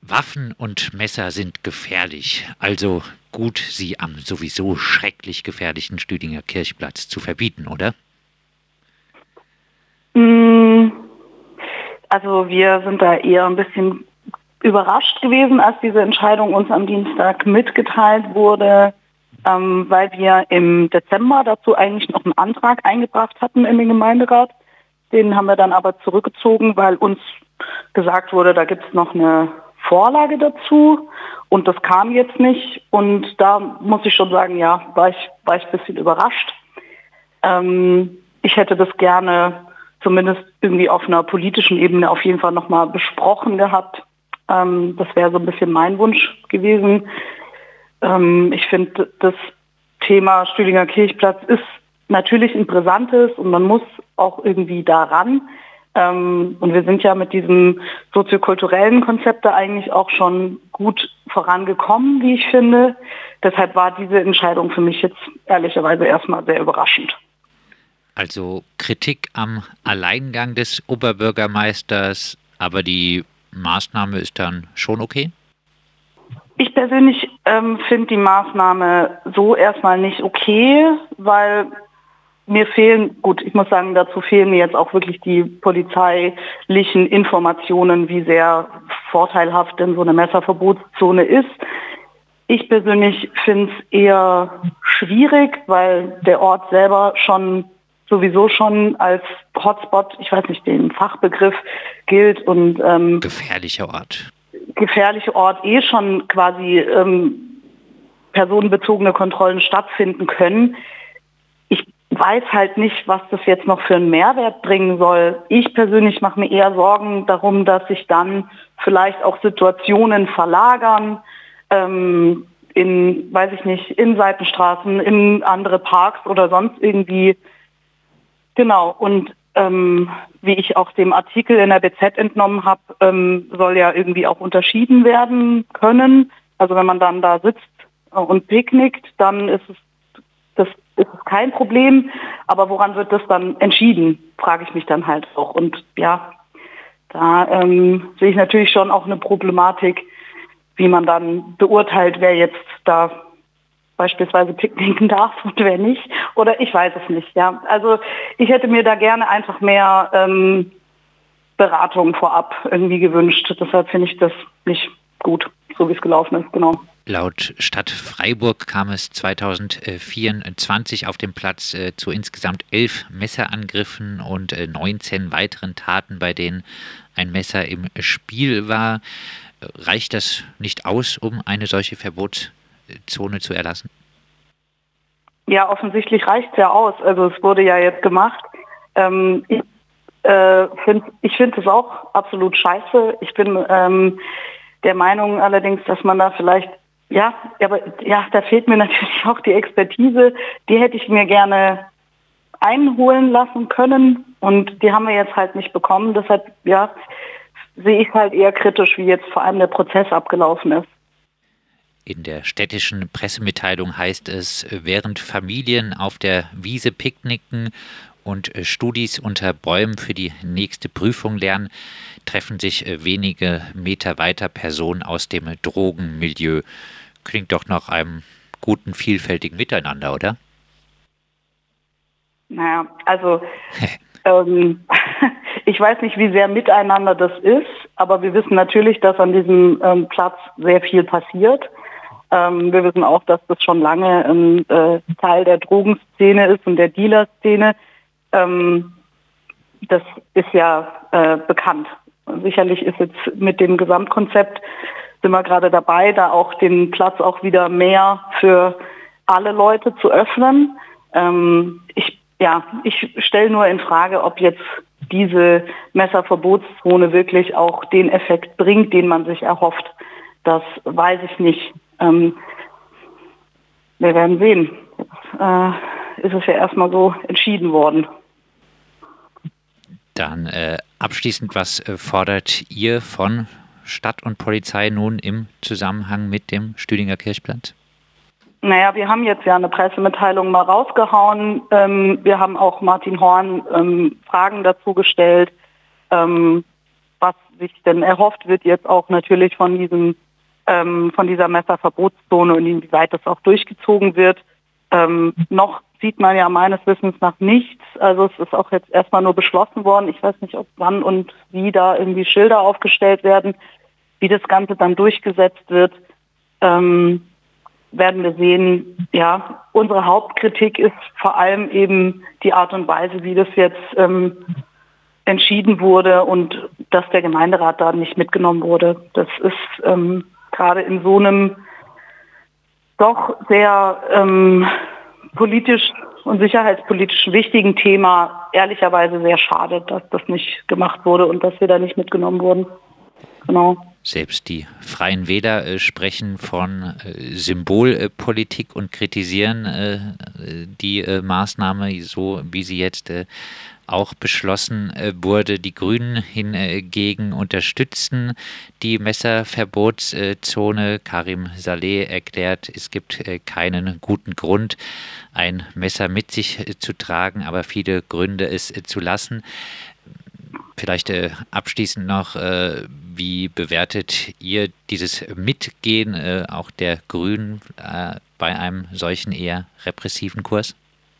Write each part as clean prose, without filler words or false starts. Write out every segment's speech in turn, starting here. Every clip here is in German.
Waffen und Messer sind gefährlich, also gut, sie am sowieso schrecklich gefährlichen Stüdinger Kirchplatz zu verbieten, oder? Mm, Also wir sind da eher ein bisschen überrascht gewesen, als diese Entscheidung uns am Dienstag mitgeteilt wurde, weil wir im Dezember dazu eigentlich noch einen Antrag eingebracht hatten in den Gemeinderat. Den haben wir dann aber zurückgezogen, weil uns gesagt wurde, da gibt es noch eine Vorlage dazu und das kam jetzt nicht. Und da muss ich schon sagen, ja, war ich ein bisschen überrascht. Ich hätte das gerne zumindest irgendwie auf einer politischen Ebene auf jeden Fall nochmal besprochen gehabt. Das wäre so ein bisschen mein Wunsch gewesen. Ich finde, das Thema Stühlinger Kirchplatz ist natürlich ein brisantes und man muss auch irgendwie daran. Und wir sind ja mit diesem soziokulturellen Konzept da eigentlich auch schon gut vorangekommen, wie ich finde. Deshalb war diese Entscheidung für mich jetzt ehrlicherweise erstmal sehr überraschend. Also Kritik am Alleingang des Oberbürgermeisters, aber die Maßnahme ist dann schon okay? Ich persönlich finde die Maßnahme so erstmal nicht okay, weil mir fehlen, gut, ich muss sagen, dazu fehlen mir jetzt auch wirklich die polizeilichen Informationen, wie sehr vorteilhaft denn so eine Messerverbotszone ist. Ich persönlich finde es eher schwierig, weil der Ort selber sowieso schon als Hotspot, ich weiß nicht, den Fachbegriff gilt und Gefährlicher Ort. gefährliche Ort schon quasi personenbezogene Kontrollen stattfinden können. Ich weiß halt nicht, was das jetzt noch für einen Mehrwert bringen soll. Ich persönlich mache mir eher Sorgen darum, dass sich dann vielleicht auch Situationen verlagern, weiß ich nicht, in Seitenstraßen, in andere Parks oder sonst irgendwie. Genau, und wie ich auch dem Artikel in der BZ entnommen habe, soll ja irgendwie auch unterschieden werden können. Also wenn man dann da sitzt und picknickt, dann das ist es kein Problem. Aber woran wird das dann entschieden, frage ich mich dann halt auch. Und ja, da sehe ich natürlich schon auch eine Problematik, wie man dann beurteilt, wer jetzt da beispielsweise picknicken darf und wer nicht. Oder ich weiß es nicht. Ja, also ich hätte mir da gerne einfach mehr Beratung vorab irgendwie gewünscht. Deshalb finde ich das nicht gut, so wie es gelaufen ist. Genau. Laut Stadt Freiburg kam es 2024 auf dem Platz zu insgesamt 11 Messerangriffen und 19 weiteren Taten, bei denen ein Messer im Spiel war. Reicht das nicht aus, um eine solche Verbotszone zu erlassen? Ja, offensichtlich reicht es ja aus. Also es wurde ja jetzt gemacht. Ich finde es auch absolut scheiße. Ich bin der Meinung allerdings, dass man da vielleicht, da fehlt mir natürlich auch die Expertise. Die hätte ich mir gerne einholen lassen können und die haben wir jetzt halt nicht bekommen. Deshalb, sehe ich halt eher kritisch, wie jetzt vor allem der Prozess abgelaufen ist. In der städtischen Pressemitteilung heißt es, während Familien auf der Wiese picknicken und Studis unter Bäumen für die nächste Prüfung lernen, treffen sich wenige Meter weiter Personen aus dem Drogenmilieu. Klingt doch nach einem guten, vielfältigen Miteinander, oder? Naja, also ich weiß nicht, wie sehr miteinander das ist, aber wir wissen natürlich, dass an diesem Platz sehr viel passiert. Wir wissen auch, dass das schon lange ein Teil der Drogenszene ist und der Dealer-Szene. Das ist ja bekannt. Sicherlich ist jetzt mit dem Gesamtkonzept, sind wir gerade dabei, da auch den Platz auch wieder mehr für alle Leute zu öffnen. Ich stelle nur in Frage, ob jetzt diese Messerverbotszone wirklich auch den Effekt bringt, den man sich erhofft. Das weiß ich nicht. Wir werden sehen. Jetzt ist es ja erstmal so entschieden worden. Dann abschließend, was fordert ihr von Stadt und Polizei nun im Zusammenhang mit dem Stühlinger Kirchplatz? Naja, wir haben jetzt ja eine Pressemitteilung mal rausgehauen. Wir haben auch Martin Horn Fragen dazu gestellt, was sich denn erhofft wird jetzt auch natürlich von dieser Messerverbotszone und inwieweit das auch durchgezogen wird. Noch sieht man ja meines Wissens nach nichts. Also es ist auch jetzt erstmal nur beschlossen worden. Ich weiß nicht, ob wann und wie da irgendwie Schilder aufgestellt werden, wie das Ganze dann durchgesetzt wird. Werden wir sehen. Ja, unsere Hauptkritik ist vor allem eben die Art und Weise, wie das jetzt entschieden wurde und dass der Gemeinderat da nicht mitgenommen wurde. Das ist gerade in so einem doch sehr politisch und sicherheitspolitisch wichtigen Thema ehrlicherweise sehr schade, dass das nicht gemacht wurde und dass wir da nicht mitgenommen wurden. Genau. Selbst die Freien Wähler sprechen von Symbolpolitik und kritisieren die Maßnahme, so wie sie jetzt auch beschlossen wurde. Die Grünen hingegen unterstützen die Messerverbotszone. Karim Saleh erklärt, es gibt keinen guten Grund, ein Messer mit sich zu tragen, aber viele Gründe, es zu lassen. Vielleicht abschließend noch, wie bewertet ihr dieses Mitgehen auch der Grünen bei einem solchen eher repressiven Kurs?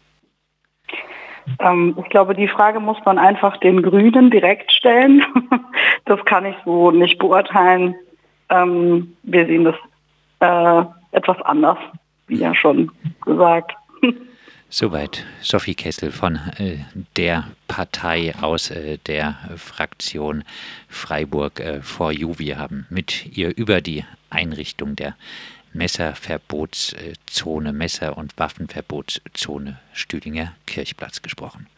Ich glaube, die Frage muss man einfach den Grünen direkt stellen. Das kann ich so nicht beurteilen. Wir sehen das etwas anders, wie ja schon gesagt. Soweit Sophie Kessel von der Partei aus der Fraktion Freiburg for You. Wir haben mit ihr über die Einrichtung der Messerverbotszone, Messer- und Waffenverbotszone Stühlinger Kirchplatz gesprochen.